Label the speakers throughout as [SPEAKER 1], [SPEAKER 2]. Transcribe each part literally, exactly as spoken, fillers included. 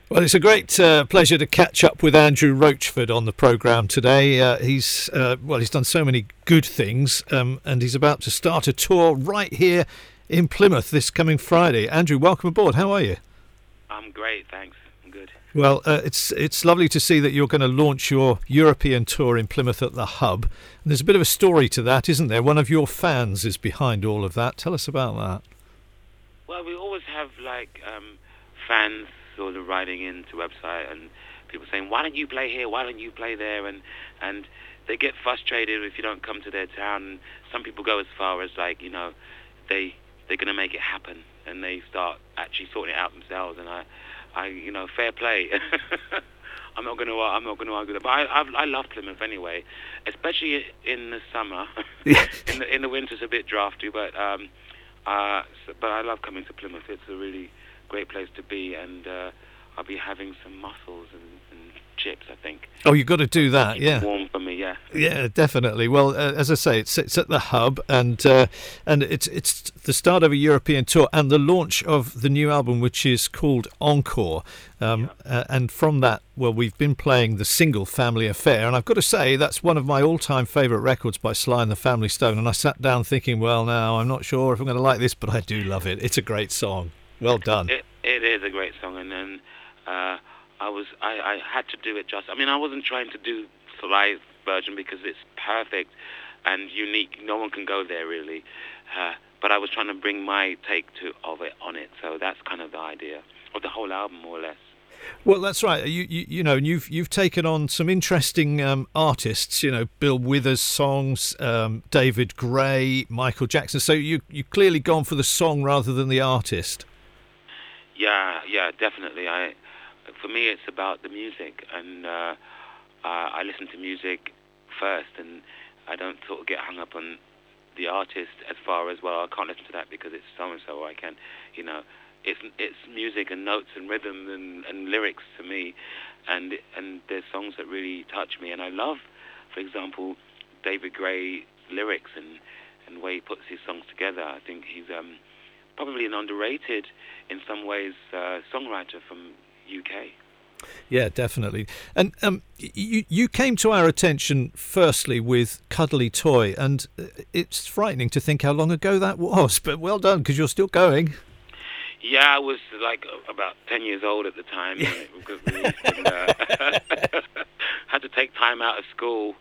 [SPEAKER 1] Well, it's a great uh, pleasure to catch up with Andrew Roachford on the programme today. Uh, he's uh, well, he's done so many good things, um, and he's about to start a tour right here in Plymouth this coming Friday. Andrew, welcome aboard. How are you?
[SPEAKER 2] I'm great, thanks. I'm good.
[SPEAKER 1] Well, uh, it's it's lovely to see that you're going to launch your European tour in Plymouth at the Hub. And there's a bit of a story to that, isn't there? One of your fans is behind all of that. Tell us about that.
[SPEAKER 2] Well, we always have like um, fans sort of writing into the website and people saying, why don't you play here, why don't you play there, and and they get frustrated if you don't come to their town. And some people go as far as like, you know, they they're going to make it happen, and they start actually sorting it out themselves. And I, I you know, fair play. I'm not going to I'm not going to argue that, but I I've, I love Plymouth anyway, especially in the summer. in the in the winter it's a bit drafty, but um, uh, so, but I love coming to Plymouth. It's a really great place to be, and uh, I'll be having some mussels and, and chips, I think.
[SPEAKER 1] Oh, you've got to do that,
[SPEAKER 2] Keep
[SPEAKER 1] yeah.
[SPEAKER 2] it warm for me, yeah.
[SPEAKER 1] Yeah, definitely. Well, uh, as I say, it's it's at the Hub, and uh, and it's it's the start of a European tour and the launch of the new album, which is called Encore. Um, yeah. uh, and from that, well, we've been playing the single Family Affair, and I've got to say that's one of my all-time favourite records by Sly and the Family Stone. And I sat down thinking, well, now I'm not sure if I'm going to like this, but I do love it. It's a great song. Well done.
[SPEAKER 2] It, it is a great song, and then uh, I was I, I had to do it just. I mean, I wasn't trying to do Sly's version because it's perfect and unique. No one can go there really, uh, but I was trying to bring my take to of it on it. So that's kind of the idea of the whole album, more or less.
[SPEAKER 1] Well, that's right. You you, you know, you've you've taken on some interesting um, artists. You know, Bill Withers songs, um, David Gray, Michael Jackson. So you you clearly gone for the song rather than the artist.
[SPEAKER 2] Yeah, yeah, definitely. I, for me, it's about the music, and uh, uh, I listen to music first, and I don't sort of get hung up on the artist as far as, well, I can't listen to that because it's so and so, or I can, you know, it's it's music and notes and rhythm and, and lyrics to me, and and there's songs that really touch me, and I love, for example, David Gray lyrics and and the way he puts his songs together. I think he's um. probably an underrated, in some ways, uh, songwriter from U K.
[SPEAKER 1] Yeah, definitely. And um, you you came to our attention firstly with Cuddly Toy, and it's frightening to think how long ago that was. But well done, because you're still going.
[SPEAKER 2] Yeah, I was like about ten years old at the time. Because we and, uh, had to take time out of school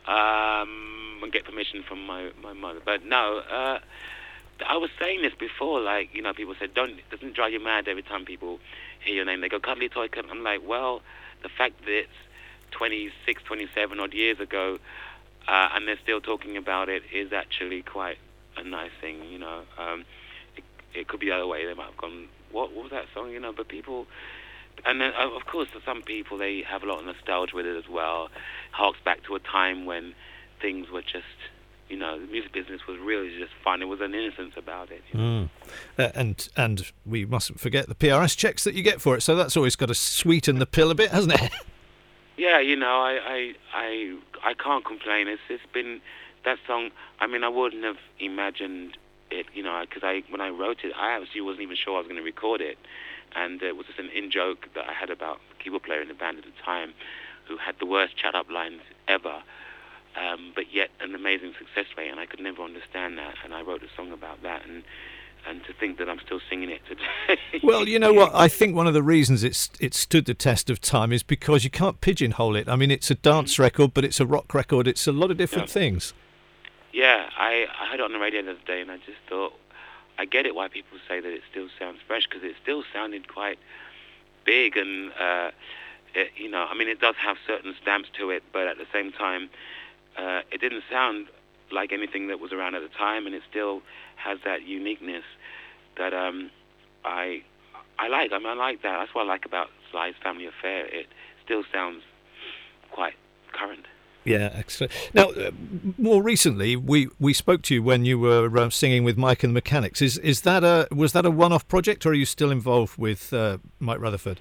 [SPEAKER 2] um, and get permission from my, my mother. But no. Uh, I was saying this before, like, you know, people said, don't, it doesn't drive you mad every time people hear your name. They go, Cuddly Toy. I'm like, well, the fact that it's twenty-six, twenty-seven odd years ago, uh, and they're still talking about it is actually quite a nice thing, you know. Um, it, it could be the other way. They might have gone, what, what was that song, you know? But people, and then, of course, for some people, they have a lot of nostalgia with it as well. Harks back to a time when things were just, you know, the music business was really just fun. There was an innocence about it. You know?
[SPEAKER 1] mm. uh, and and we mustn't forget the P R S checks that you get for it. So that's always got to sweeten the pill a bit, hasn't it?
[SPEAKER 2] Yeah, you know, I I I, I can't complain. It's it's been that song. I mean, I wouldn't have imagined it, you know, because I when I wrote it, I actually wasn't even sure I was going to record it, and it was just an in joke that I had about the keyboard player in the band at the time, who had the worst chat up lines ever. Um, but yet an amazing success rate, and I could never understand that, and I wrote a song about that, and and to think that I'm still singing it today.
[SPEAKER 1] Well, you know what, I think one of the reasons it's it stood the test of time is because you can't pigeonhole it. I mean, it's a dance mm-hmm. record, but it's a rock record, it's a lot of different
[SPEAKER 2] yeah.
[SPEAKER 1] things.
[SPEAKER 2] Yeah, I, I heard it on the radio the other day, and I just thought, I get it why people say that it still sounds fresh, because it still sounded quite big, and, uh, it, you know, I mean, it does have certain stamps to it, but at the same time, Uh, it didn't sound like anything that was around at the time, and it still has that uniqueness that um, I I like. I mean, I like that. That's what I like about Sly's Family Affair. It still sounds quite current.
[SPEAKER 1] Yeah, excellent. Now, uh, more recently, we, we spoke to you when you were uh, singing with Mike and the Mechanics. Is is that a was that a one-off project, or are you still involved with uh, Mike Rutherford?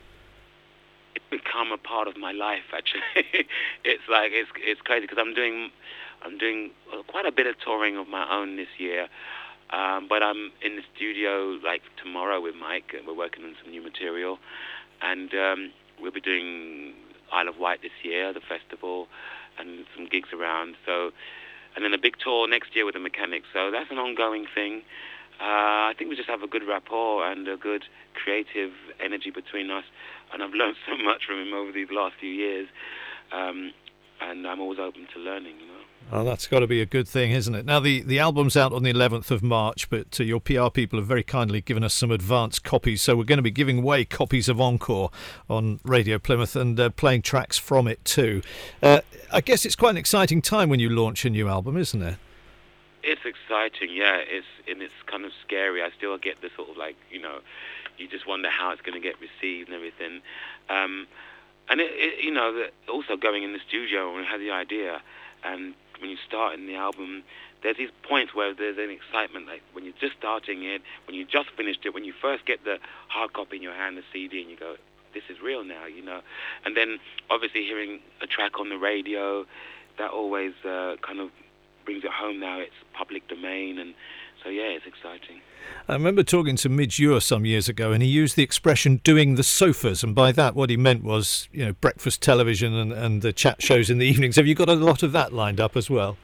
[SPEAKER 2] Become a part of my life, actually. It's like it's it's crazy because I'm doing I'm doing quite a bit of touring of my own this year, um, but I'm in the studio like tomorrow with Mike, and we're working on some new material, and and um, we'll be doing Isle of Wight this year, the festival, and some gigs around. So, and then a big tour next year with the Mechanics. So that's an ongoing thing. Uh, I think we just have a good rapport and a good creative energy between us, and I've learned so much from him over these last few years, um, and I'm always open to learning, you know.
[SPEAKER 1] Oh, that's got to be a good thing, isn't it? Now, the, the album's out on the eleventh of March, but uh, your P R people have very kindly given us some advance copies, so we're going to be giving away copies of Encore on Radio Plymouth and uh, playing tracks from it too. Uh, I guess it's quite an exciting time when you launch a new album, isn't it?
[SPEAKER 2] It's exciting, yeah. It's and it's kind of scary. I still get the sort of like, you know, you just wonder how it's going to get received and everything. Um, and it, it, you know, the, also going in the studio when we had the idea, and when you start in the album, there's these points where there's an excitement, like when you're just starting it, when you just finished it, when you first get the hard copy in your hand, the C D, and you go, this is real now, you know. And then obviously hearing a track on the radio, that always uh, kind of brings it home. Now it's public domain, and so yeah, it's exciting.
[SPEAKER 1] I remember talking to Midge Ure some years ago, and he used the expression doing the sofas, and by that what he meant was, you know, breakfast television and, and the chat shows in the evenings. Have you got a lot of that lined up as well?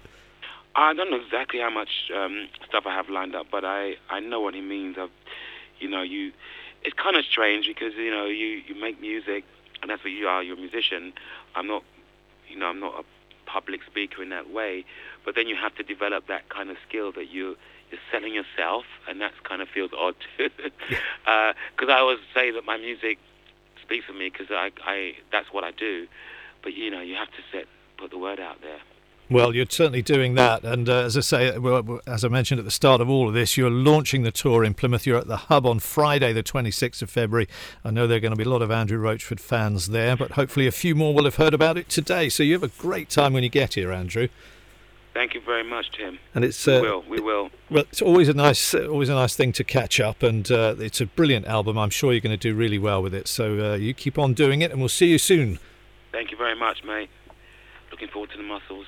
[SPEAKER 2] I don't know exactly how much um, stuff I have lined up, but I, I know what he means. I've, you know, you it's kind of strange because, you know, you, you make music, and that's what you are, you're a musician. I'm not, you know, I'm not a public speaker in that way, but then you have to develop that kind of skill that you you're selling yourself, and that kind of feels odd too. Because uh, I always say that my music speaks for me because I, I that's what I do, but you know you have to set put the word out there.
[SPEAKER 1] Well, you're certainly doing that, and uh, as I say, well, as I mentioned at the start of all of this, you're launching the tour in Plymouth. You're at the Hub on Friday, the twenty-sixth of February. I know there are going to be a lot of Andrew Roachford fans there, but hopefully a few more will have heard about it today. So you have a great time when you get here, Andrew.
[SPEAKER 2] Thank you very much, Tim.
[SPEAKER 1] And it's uh,
[SPEAKER 2] we will, we will.
[SPEAKER 1] Well, it's always a nice, uh, always a nice thing to catch up, and uh, it's a brilliant album. I'm sure you're going to do really well with it. So uh, you keep on doing it, and we'll see you soon.
[SPEAKER 2] Thank you very much, mate. Looking forward to the muscles.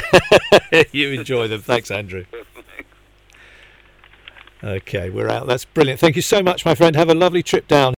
[SPEAKER 1] You enjoy them. Thanks, Andrew. Okay, we're out. That's brilliant. Thank you so much, my friend. Have a lovely trip down.